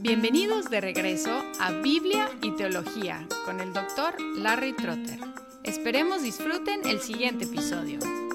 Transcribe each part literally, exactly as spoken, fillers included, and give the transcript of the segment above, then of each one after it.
Bienvenidos de regreso a Biblia y Teología con el doctor Larry Trotter. Esperemos disfruten el siguiente episodio.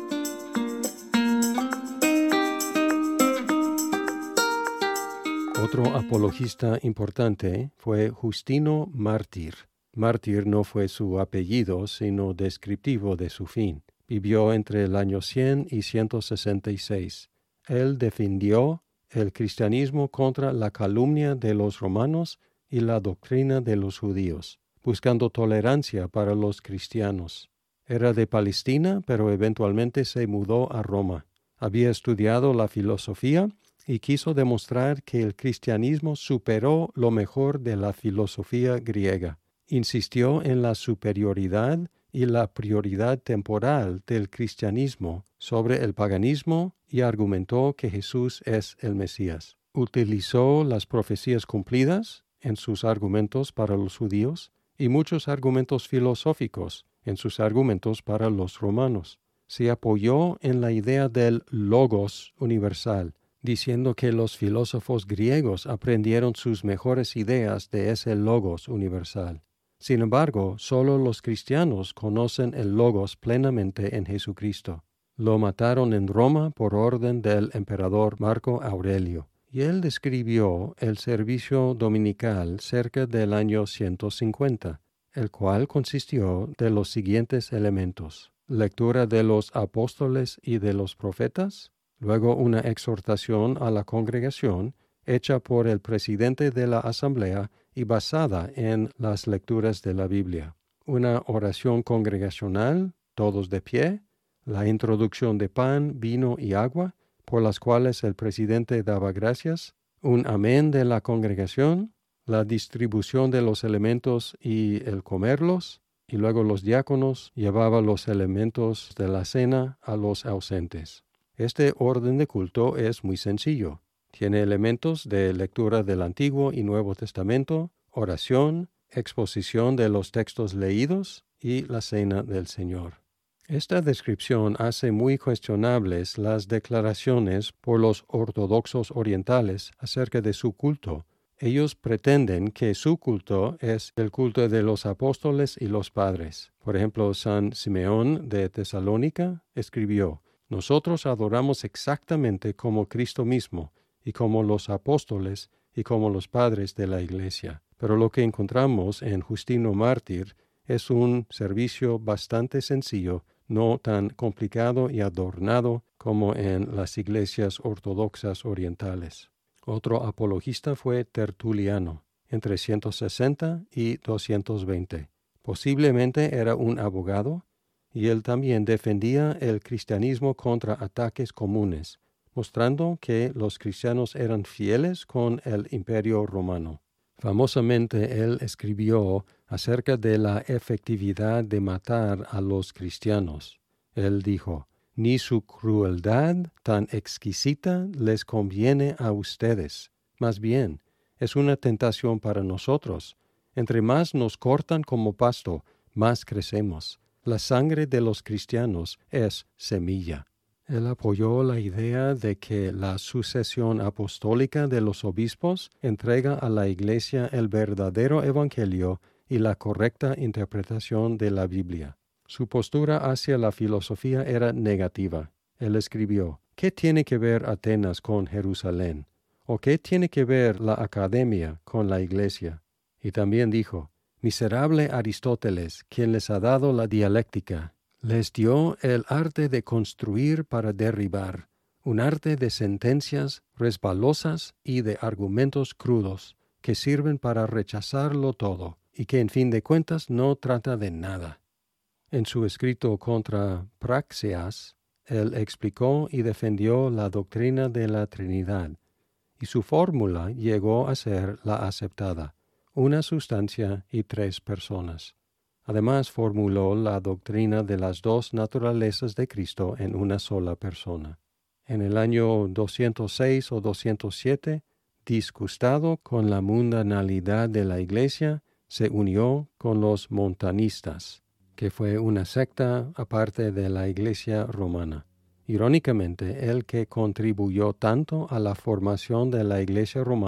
Otro apologista importante fue Justino Mártir. Mártir no fue su apellido, sino descriptivo de su fin. Vivió entre el año cien y ciento sesenta y seis. Él defendió el cristianismo contra la calumnia de los romanos y la doctrina de los judíos, buscando tolerancia para los cristianos. Era de Palestina, pero eventualmente se mudó a Roma. Había estudiado la filosofía y quiso demostrar que el cristianismo superó lo mejor de la filosofía griega. Insistió en la superioridad y la prioridad temporal del cristianismo sobre el paganismo y argumentó que Jesús es el Mesías. Utilizó las profecías cumplidas en sus argumentos para los judíos y muchos argumentos filosóficos en sus argumentos para los romanos. Se apoyó en la idea del logos universal, diciendo que los filósofos griegos aprendieron sus mejores ideas de ese logos universal. Sin embargo, solo los cristianos conocen el logos plenamente en Jesucristo. Lo mataron en Roma por orden del emperador Marco Aurelio, y él describió el servicio dominical cerca del año ciento cincuenta, el cual consistió de los siguientes elementos: lectura de los apóstoles y de los profetas, luego una exhortación a la congregación hecha por el presidente de la asamblea y basada en las lecturas de la Biblia, una oración congregacional, todos de pie, la introducción de pan, vino y agua, por las cuales el presidente daba gracias, un amén de la congregación, la distribución de los elementos y el comerlos, y luego los diáconos llevaban los elementos de la cena a los ausentes. Este orden de culto es muy sencillo. Tiene elementos de lectura del Antiguo y Nuevo Testamento, oración, exposición de los textos leídos y la cena del Señor. Esta descripción hace muy cuestionables las declaraciones por los ortodoxos orientales acerca de su culto. Ellos pretenden que su culto es el culto de los apóstoles y los padres. Por ejemplo, San Simeón de Tesalónica escribió: «Nosotros adoramos exactamente como Cristo mismo, y como los apóstoles y como los padres de la Iglesia». Pero lo que encontramos en Justino Mártir es un servicio bastante sencillo, no tan complicado y adornado como en las iglesias ortodoxas orientales. Otro apologista fue Tertuliano, entre ciento sesenta y doscientos veinte. Posiblemente era un abogado, y él también defendía el cristianismo contra ataques comunes, mostrando que los cristianos eran fieles con el Imperio Romano. Famosamente él escribió acerca de la efectividad de matar a los cristianos. Él dijo: «Ni su crueldad tan exquisita les conviene a ustedes. Más bien, es una tentación para nosotros. Entre más nos cortan como pasto, más crecemos. La sangre de los cristianos es semilla». Él apoyó la idea de que la sucesión apostólica de los obispos entrega a la Iglesia el verdadero evangelio y la correcta interpretación de la Biblia. Su postura hacia la filosofía era negativa. Él escribió: «¿Qué tiene que ver Atenas con Jerusalén? ¿O qué tiene que ver la academia con la Iglesia?». Y también dijo: «Miserable Aristóteles, quien les ha dado la dialéctica, les dio el arte de construir para derribar, un arte de sentencias resbalosas y de argumentos crudos, que sirven para rechazarlo todo, y que en fin de cuentas no trata de nada». En su escrito contra Praxeas, él explicó y defendió la doctrina de la Trinidad, y su fórmula llegó a ser la aceptada: una sustancia y tres personas. Además, formuló la doctrina de las dos naturalezas de Cristo en una sola persona. En el año doscientos seis o doscientos siete, disgustado con la mundanalidad de la Iglesia, se unió con los montanistas, que fue una secta aparte de la Iglesia romana. Irónicamente, el que contribuyó tanto a la formación de la Iglesia romana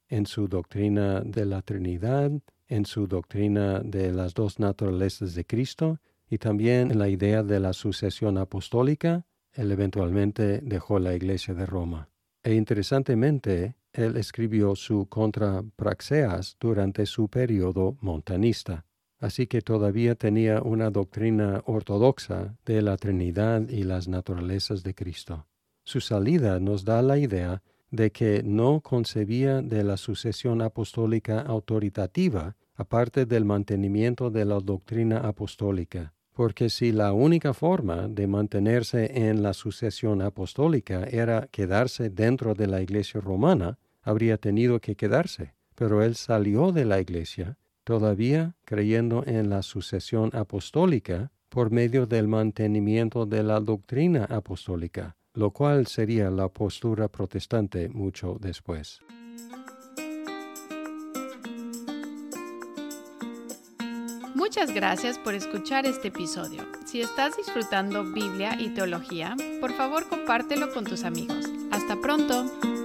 en su doctrina de la Trinidad, en su doctrina de las dos naturalezas de Cristo y también en la idea de la sucesión apostólica. Él eventualmente dejó la Iglesia de Roma. E interesantemente, él escribió su Contra Praxeas durante su periodo montanista. Así que todavía tenía una doctrina ortodoxa de la Trinidad y las naturalezas de Cristo. Su salida nos da la idea de que no concebía de la sucesión apostólica autoritativa, aparte del mantenimiento de la doctrina apostólica. Porque si la única forma de mantenerse en la sucesión apostólica era quedarse dentro de la Iglesia romana, habría tenido que quedarse. Pero él salió de la Iglesia, todavía creyendo en la sucesión apostólica por medio del mantenimiento de la doctrina apostólica, lo cual sería la postura protestante mucho después. Muchas gracias por escuchar este episodio. Si estás disfrutando Biblia y teología, por favor compártelo con tus amigos. ¡Hasta pronto!